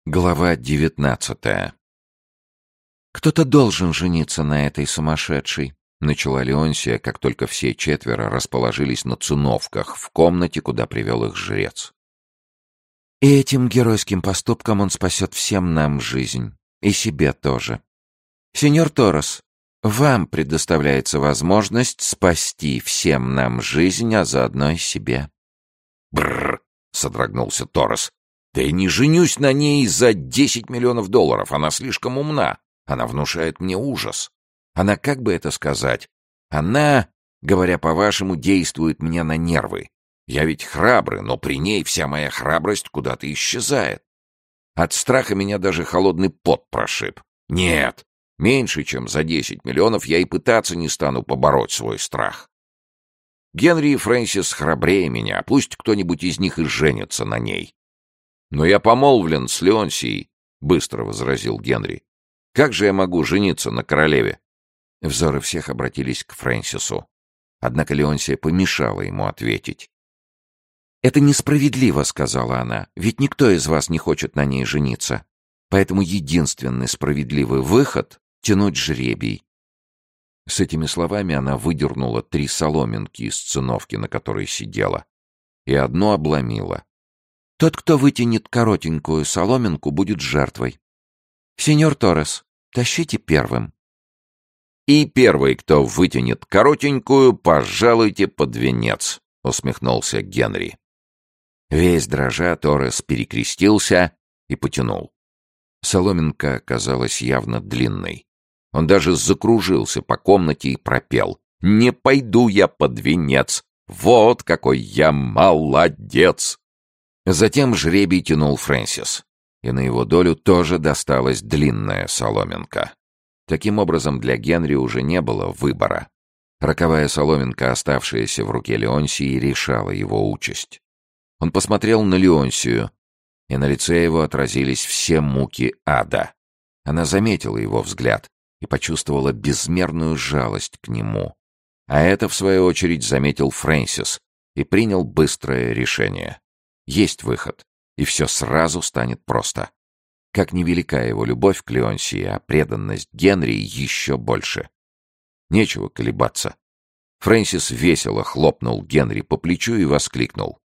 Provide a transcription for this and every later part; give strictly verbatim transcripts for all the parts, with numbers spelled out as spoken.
Глава девятнадцатая. «Кто-то должен жениться на этой сумасшедшей», — начала Леонсия, как только все четверо расположились на циновках в комнате, куда привел их жрец. «И этим геройским поступком он спасет всем нам жизнь. И себе тоже. Сеньор Торрес, вам предоставляется возможность спасти всем нам жизнь, а заодно и себе». «Бррр!» — содрогнулся Торрес. «Да я не женюсь на ней за десять миллионов долларов. Она слишком умна. Она внушает мне ужас. Она, как бы это сказать, она, говоря по-вашему, действует мне на нервы. Я ведь храбрый, но при ней вся моя храбрость куда-то исчезает. От страха меня даже холодный пот прошиб. Нет, меньше, чем за десять миллионов я и пытаться не стану побороть свой страх. Генри и Фрэнсис храбрее меня, пусть кто-нибудь из них и женится на ней». «Но я помолвлен с Леонсией», — быстро возразил Генри. «Как же я могу жениться на королеве?» Взоры всех обратились к Фрэнсису. Однако Леонсия помешала ему ответить. «Это несправедливо», — сказала она, — «ведь никто из вас не хочет на ней жениться. Поэтому единственный справедливый выход — тянуть жребий». С этими словами она выдернула три соломинки из циновки, на которой сидела, и одну обломила. «Тот, кто вытянет коротенькую соломинку, будет жертвой. Сеньор Торрес, тащите первым». «И первый, кто вытянет коротенькую, пожалуйте под венец», — усмехнулся Генри. Весь дрожа Торрес перекрестился и потянул. Соломинка оказалась явно длинной. Он даже закружился по комнате и пропел: «Не пойду я под венец! Вот какой я молодец!» Затем жребий тянул Фрэнсис, и на его долю тоже досталась длинная соломинка. Таким образом, для Генри уже не было выбора. Роковая соломинка, оставшаяся в руке Леонсии, решала его участь. Он посмотрел на Леонсию, и на лице его отразились все муки ада. Она заметила его взгляд и почувствовала безмерную жалость к нему. А это, в свою очередь, заметил Фрэнсис и принял быстрое решение. Есть выход, и все сразу станет просто. Как невелика его любовь к Леонсии, а преданность Генри еще больше. Нечего колебаться. Фрэнсис весело хлопнул Генри по плечу и воскликнул: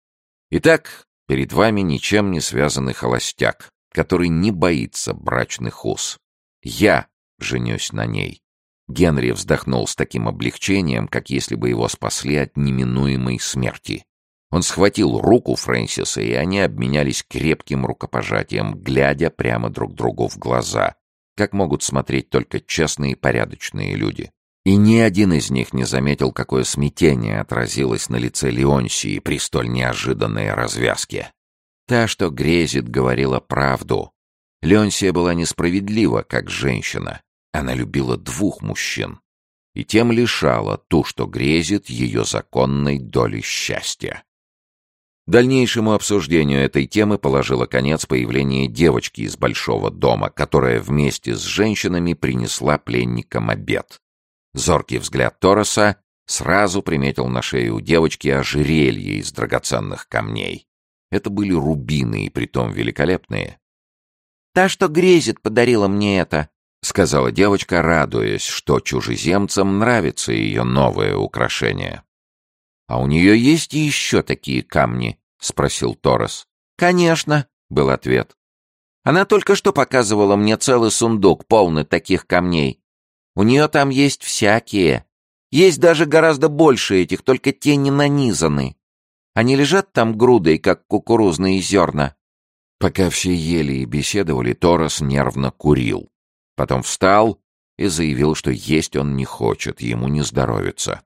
«Итак, перед вами ничем не связанный холостяк, который не боится брачных уз. Я женюсь на ней». Генри вздохнул с таким облегчением, как если бы его спасли от неминуемой смерти. Он схватил руку Фрэнсиса, и они обменялись крепким рукопожатием, глядя прямо друг другу в глаза, как могут смотреть только честные и порядочные люди. И ни один из них не заметил, какое смятение отразилось на лице Леонсии при столь неожиданной развязке. Та, что грезит, говорила правду. Леонсия была несправедлива, как женщина. Она любила двух мужчин, и тем лишала ту, что грезит, ее законной доли счастья. Дальнейшему обсуждению этой темы положило конец появление девочки из большого дома, которая вместе с женщинами принесла пленникам обед. Зоркий взгляд Торреса сразу приметил на шее у девочки ожерелье из драгоценных камней. Это были рубины, и притом великолепные. «Та, что грезит, подарила мне это», — сказала девочка, радуясь, что чужеземцам нравится ее новое украшение. «А у нее есть и еще такие камни?» — спросил Торрес. «Конечно», — был ответ. «Она только что показывала мне целый сундук, полный таких камней. У нее там есть всякие. Есть даже гораздо больше этих, только те не нанизаны. Они лежат там грудой, как кукурузные зерна». Пока все ели и беседовали, Торрес нервно курил. Потом встал и заявил, что есть он не хочет, ему не здоровится.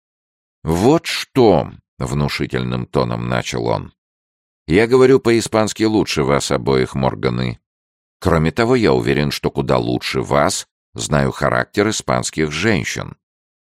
«Вот что», — внушительным тоном начал он, — «я говорю по-испански лучше вас обоих, Морганы. Кроме того, я уверен, что куда лучше вас знаю характер испанских женщин.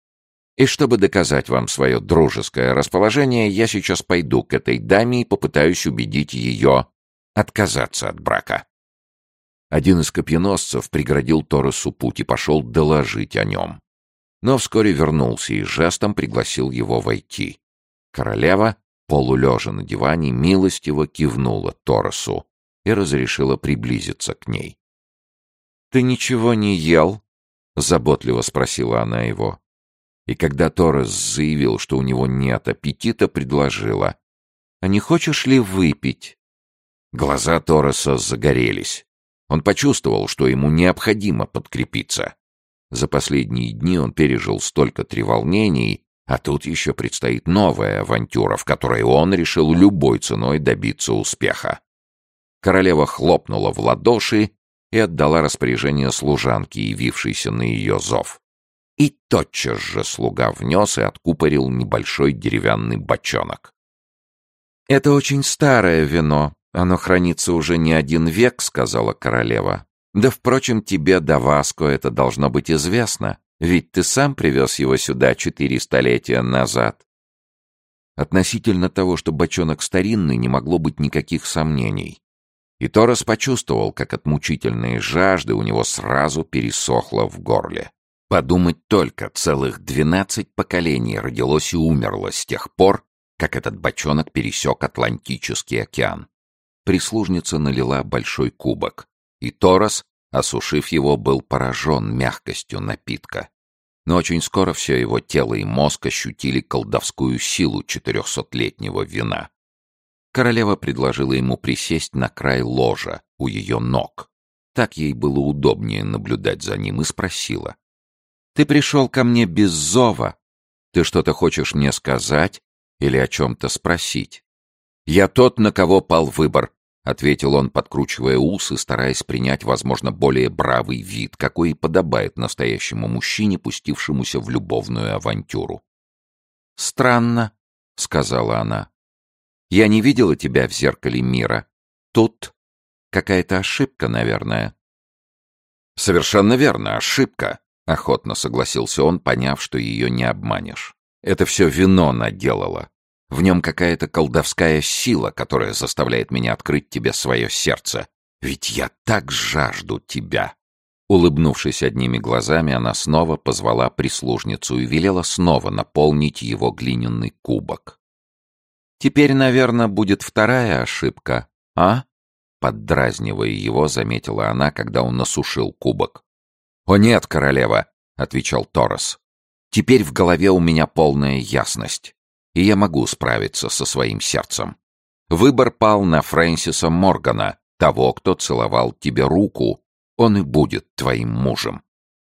И чтобы доказать вам свое дружеское расположение, я сейчас пойду к этой даме и попытаюсь убедить ее отказаться от брака». Один из копьеносцев преградил Торресу путь и пошел доложить о нем. Но вскоре вернулся и жестом пригласил его войти. Королева, полулежа на диване, милостиво кивнула Торресу, и разрешила приблизиться к ней. «Ты ничего не ел?» — заботливо спросила она его. И когда Торрес заявил, что у него нет аппетита, предложила: «А не хочешь ли выпить?» Глаза Торреса загорелись. Он почувствовал, что ему необходимо подкрепиться. За последние дни он пережил столько треволнений, а тут еще предстоит новая авантюра, в которой он решил любой ценой добиться успеха. Королева хлопнула в ладоши и отдала распоряжение служанке, явившейся на ее зов. И тотчас же слуга внес и откупорил небольшой деревянный бочонок. «Это очень старое вино. Оно хранится уже не один век», — сказала королева. «Да, впрочем, тебе, Даваско, это должно быть известно, ведь ты сам привез его сюда четыре столетия назад». Относительно того, что бочонок старинный, не могло быть никаких сомнений. И Торрес почувствовал, как от мучительной жажды у него сразу пересохло в горле. Подумать только, целых двенадцать поколений родилось и умерло с тех пор, как этот бочонок пересек Атлантический океан. Прислужница налила большой кубок, и Торрес, осушив его, был поражен мягкостью напитка. Но очень скоро все его тело и мозг ощутили колдовскую силу четырехсотлетнего вина. Королева предложила ему присесть на край ложа у ее ног. Так ей было удобнее наблюдать за ним, и спросила: «Ты пришел ко мне без зова. Ты что-то хочешь мне сказать или о чем-то спросить?» «Я тот, на кого пал выбор», — ответил он, подкручивая усы, стараясь принять, возможно, более бравый вид, какой и подобает настоящему мужчине, пустившемуся в любовную авантюру. «Странно», — сказала она. «Я не видела тебя в зеркале мира. Тут какая-то ошибка, наверное». «Совершенно верно, ошибка», — охотно согласился он, поняв, что ее не обманешь. «Это все вино наделало. В нем какая-то колдовская сила, которая заставляет меня открыть тебе свое сердце. Ведь я так жажду тебя». Улыбнувшись одними глазами, она снова позвала прислужницу и велела снова наполнить его глиняный кубок. «Теперь, наверное, будет вторая ошибка, а?» Поддразнивая его, заметила она, когда он насушил кубок. «О нет, королева», — отвечал Торрес. «Теперь в голове у меня полная ясность, и я могу справиться со своим сердцем. Выбор пал на Фрэнсиса Моргана, того, кто целовал тебе руку. Он и будет твоим мужем».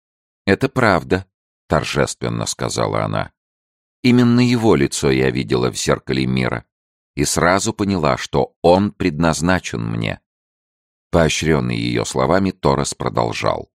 «Это правда», — торжественно сказала она. «Именно его лицо я видела в зеркале мира и сразу поняла, что он предназначен мне». Поощренный ее словами, Торрес продолжал: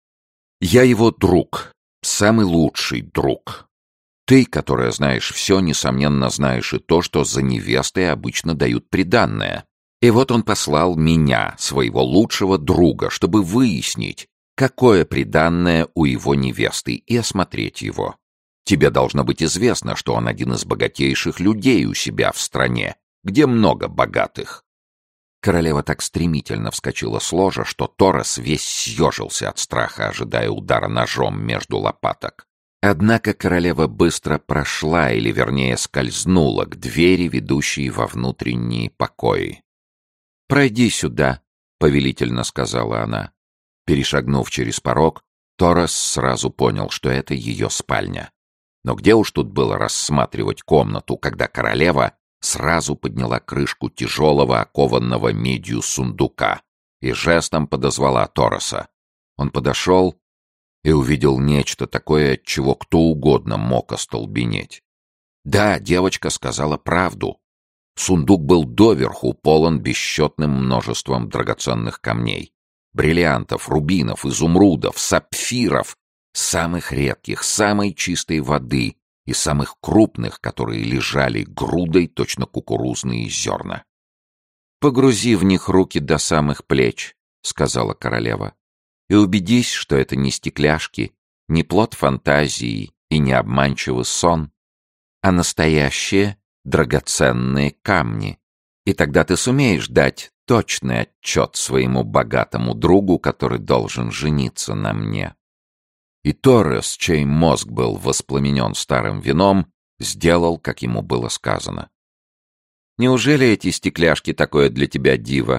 «Я его друг, самый лучший друг. Ты, которая знаешь все, несомненно, знаешь и то, что за невестой обычно дают приданное. И вот он послал меня, своего лучшего друга, чтобы выяснить, какое приданное у его невесты, и осмотреть его. Тебе должно быть известно, что он один из богатейших людей у себя в стране, где много богатых». Королева так стремительно вскочила с ложа, что Торрес весь съежился от страха, ожидая удара ножом между лопаток. Однако королева быстро прошла, или вернее скользнула, к двери, ведущей во внутренние покои. «Пройди сюда», — повелительно сказала она. Перешагнув через порог, Торрес сразу понял, что это ее спальня. Но где уж тут было рассматривать комнату, когда королева сразу подняла крышку тяжелого, окованного медью сундука и жестом подозвала Торреса. Он подошел и увидел нечто такое, от чего кто угодно мог остолбенеть. Да, девочка сказала правду. Сундук был доверху полон бесчетным множеством драгоценных камней. Бриллиантов, рубинов, изумрудов, сапфиров, самых редких, самой чистой воды и самых крупных, которые лежали грудой, точно кукурузные зерна. «Погрузи в них руки до самых плеч», — сказала королева, «и убедись, что это не стекляшки, не плод фантазии и не обманчивый сон, а настоящие драгоценные камни. И тогда ты сумеешь дать точный отчет своему богатому другу, который должен жениться на мне». И Торрес, чей мозг был воспламенен старым вином, сделал, как ему было сказано. «Неужели эти стекляшки такое для тебя диво?»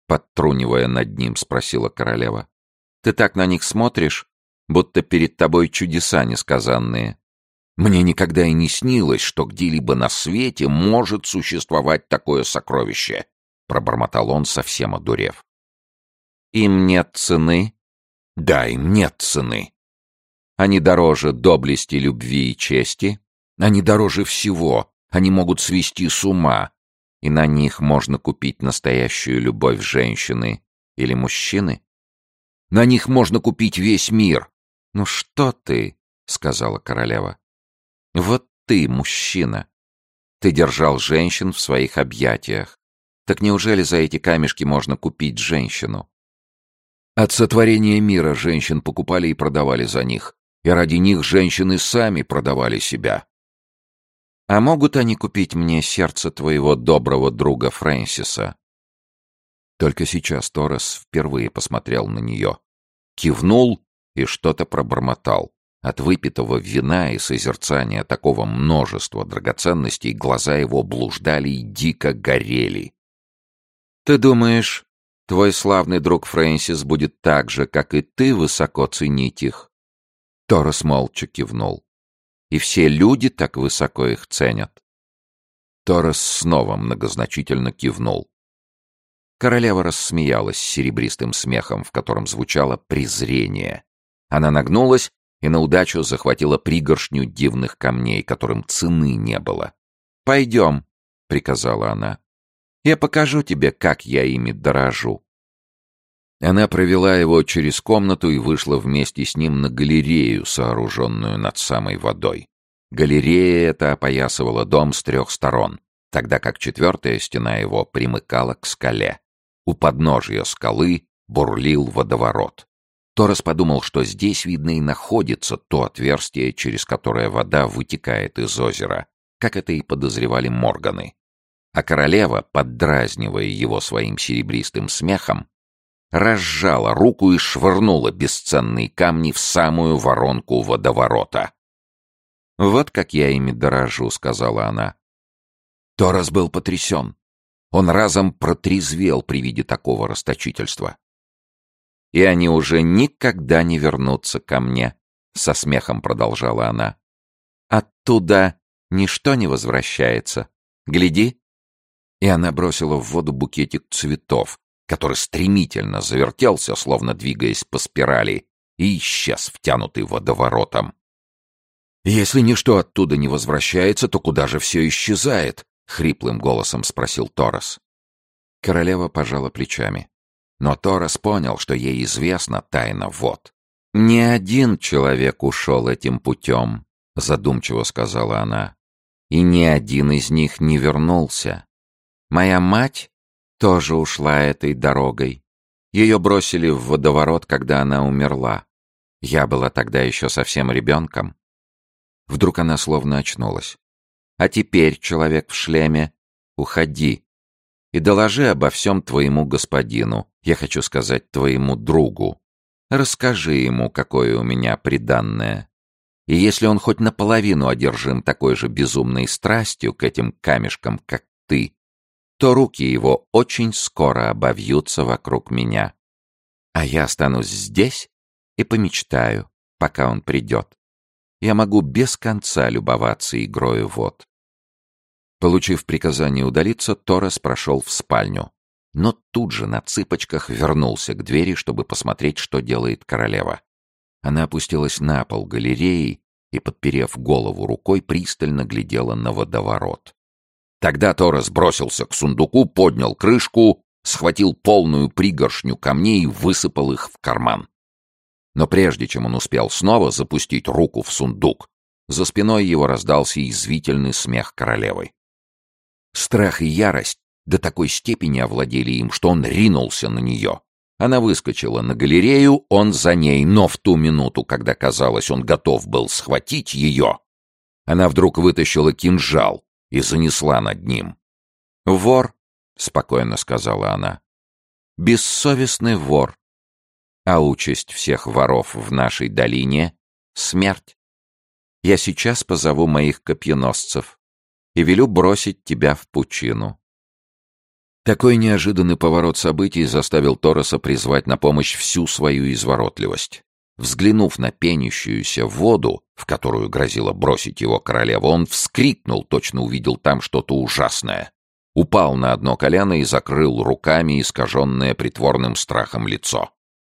подтрунивая над ним, спросила королева. «Ты так на них смотришь, будто перед тобой чудеса несказанные. Мне никогда и не снилось, что где-либо на свете может существовать такое сокровище», — пробормотал он, совсем одурев. «Им нет цены?» «Да, им нет цены. Они дороже доблести, любви и чести. Они дороже всего. Они могут свести с ума. И на них можно купить настоящую любовь женщины или мужчины. На них можно купить весь мир». «Ну что ты?» — сказала королева. «Вот ты, мужчина. Ты держал женщин в своих объятиях. Так неужели за эти камешки можно купить женщину?» От сотворения мира женщин покупали и продавали за них. И ради них женщины сами продавали себя. «А могут они купить мне сердце твоего доброго друга Фрэнсиса?» Только сейчас Торрес впервые посмотрел на нее. Кивнул и что-то пробормотал. От выпитого вина и созерцания такого множества драгоценностей глаза его блуждали и дико горели. «Ты думаешь, твой славный друг Фрэнсис будет так же, как и ты, высоко ценить их?» Торрес молча кивнул. «И все люди так высоко их ценят?» Торрес снова многозначительно кивнул. Королева рассмеялась серебристым смехом, в котором звучало презрение. Она нагнулась и на удачу захватила пригоршню дивных камней, которым цены не было. «Пойдем», — приказала она. «Я покажу тебе, как я ими дорожу». Она провела его через комнату и вышла вместе с ним на галерею, сооруженную над самой водой. Галерея эта опоясывала дом с трех сторон, тогда как четвертая стена его примыкала к скале. У подножия скалы бурлил водоворот. Торрес подумал, что здесь, видно, и находится то отверстие, через которое вода вытекает из озера, как это и подозревали Морганы. А королева, поддразнивая его своим серебристым смехом, разжала руку и швырнула бесценные камни в самую воронку водоворота. «Вот как я ими дорожу», — сказала она. Торрес был потрясен. Он разом протрезвел при виде такого расточительства. «И они уже никогда не вернутся ко мне», — со смехом продолжала она. «Оттуда ничто не возвращается. Гляди». И она бросила в воду букетик цветов, который стремительно завертелся, словно двигаясь по спирали, и исчез, втянутый водоворотом. «Если ничто оттуда не возвращается, то куда же все исчезает?» — хриплым голосом спросил Торрес. Королева пожала плечами. Но Торрес понял, что ей известна тайна вод. «Ни один человек ушел этим путем», — задумчиво сказала она. «И ни один из них не вернулся. Моя мать тоже ушла этой дорогой. Ее бросили в водоворот, когда она умерла. Я была тогда еще совсем ребенком». Вдруг она словно очнулась. «А теперь, человек в шлеме, уходи и доложи обо всем твоему господину, я хочу сказать, твоему другу. Расскажи ему, какое у меня приданное. И если он хоть наполовину одержим такой же безумной страстью к этим камешкам, как ты, то руки его очень скоро обовьются вокруг меня. А я останусь здесь и помечтаю, пока он придет. Я могу без конца любоваться игрою вод». Получив приказание удалиться, Торрес прошел в спальню, но тут же на цыпочках вернулся к двери, чтобы посмотреть, что делает королева. Она опустилась на пол галереи и, подперев голову рукой, пристально глядела на водоворот. Тогда Торрес бросился к сундуку, поднял крышку, схватил полную пригоршню камней и высыпал их в карман. Но прежде чем он успел снова запустить руку в сундук, за спиной его раздался язвительный смех королевы. Страх и ярость до такой степени овладели им, что он ринулся на нее. Она выскочила на галерею, он за ней, но в ту минуту, когда, казалось, он готов был схватить ее, она вдруг вытащила кинжал и занесла над ним. «Вор», — спокойно сказала она, — «бессовестный вор. А участь всех воров в нашей долине — смерть. Я сейчас позову моих копьеносцев и велю бросить тебя в пучину. Такой неожиданный поворот событий заставил Торреса призвать на помощь всю свою изворотливость. Взглянув на пенящуюся воду, в которую грозило бросить его королева, он вскрикнул, точно увидел там что-то ужасное. Упал на одно колено и закрыл руками искаженное притворным страхом лицо.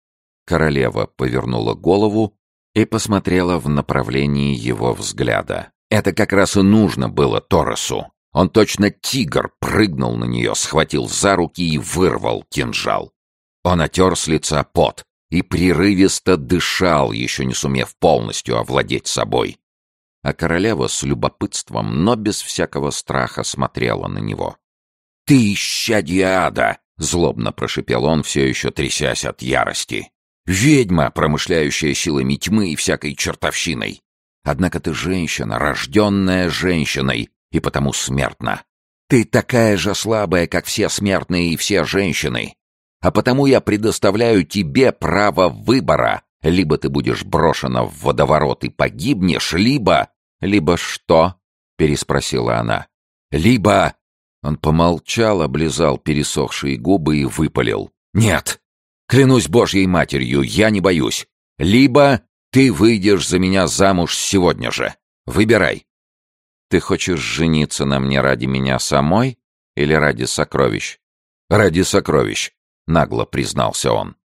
Королева повернула голову и посмотрела в направлении его взгляда. Это как раз и нужно было Торресу. Он точно тигр прыгнул на нее, схватил за руки и вырвал кинжал. Он отер с лица пот и прерывисто дышал, еще не сумев полностью овладеть собой. А королева с любопытством, но без всякого страха смотрела на него. «Ты исчадье ада!» — злобно прошипел он, все еще трясясь от ярости. «Ведьма, промышляющая силами тьмы и всякой чертовщиной! Однако ты женщина, рожденная женщиной, и потому смертна. Ты такая же слабая, как все смертные и все женщины. А потому я предоставляю тебе право выбора. Либо ты будешь брошена в водоворот и погибнешь, либо... «Либо что?» — переспросила она. «Либо...» Он помолчал, облизал пересохшие губы и выпалил. «Нет! Клянусь Божьей матерью, я не боюсь. Либо ты выйдешь за меня замуж сегодня же. Выбирай». «Ты хочешь жениться на мне ради меня самой или ради сокровищ?» «Ради сокровищ», — нагло признался он.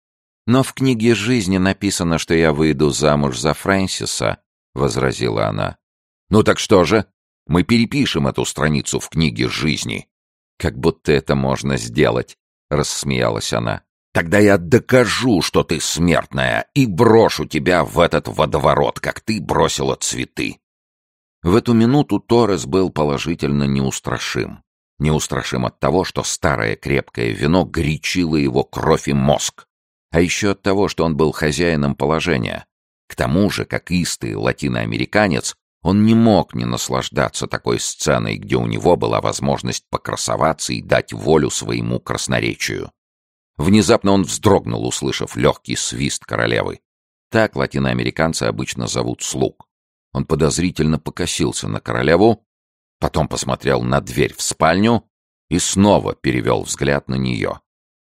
«Но в книге жизни написано, что я выйду замуж за Фрэнсиса», — возразила она. «Ну так что же? Мы перепишем эту страницу в книге жизни». «Как будто это можно сделать», — рассмеялась она. «Тогда я докажу, что ты смертная, и брошу тебя в этот водоворот, как ты бросила цветы». В эту минуту Торрес был положительно неустрашим. Неустрашим от того, что старое крепкое вино горячило его кровь и мозг. А еще от того, что он был хозяином положения. К тому же, как истый латиноамериканец, он не мог не наслаждаться такой сценой, где у него была возможность покрасоваться и дать волю своему красноречию. Внезапно он вздрогнул, услышав легкий свист королевы. Так латиноамериканцы обычно зовут слуг. Он подозрительно покосился на королеву, потом посмотрел на дверь в спальню и снова перевел взгляд на нее.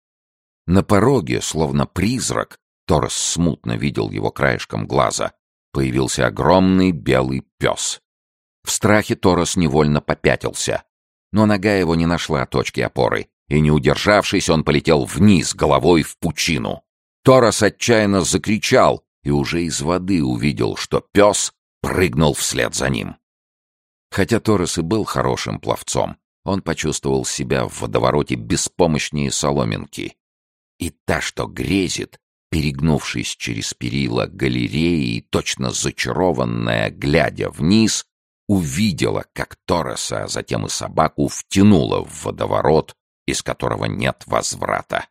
На пороге, словно призрак, Торрес смутно видел его краешком глаза, появился огромный белый пес. В страхе Торрес невольно попятился, но нога его не нашла точки опоры, и, не удержавшись, он полетел вниз головой в пучину. Торрес отчаянно закричал и уже из воды увидел, что пес прыгнул вслед за ним. Хотя Торрес и был хорошим пловцом, он почувствовал себя в водовороте беспомощнее соломинки. И та, что грезит, перегнувшись через перила галереи и точно зачарованная, глядя вниз, увидела, как Торреса, а затем и собаку втянула в водоворот, из которого нет возврата.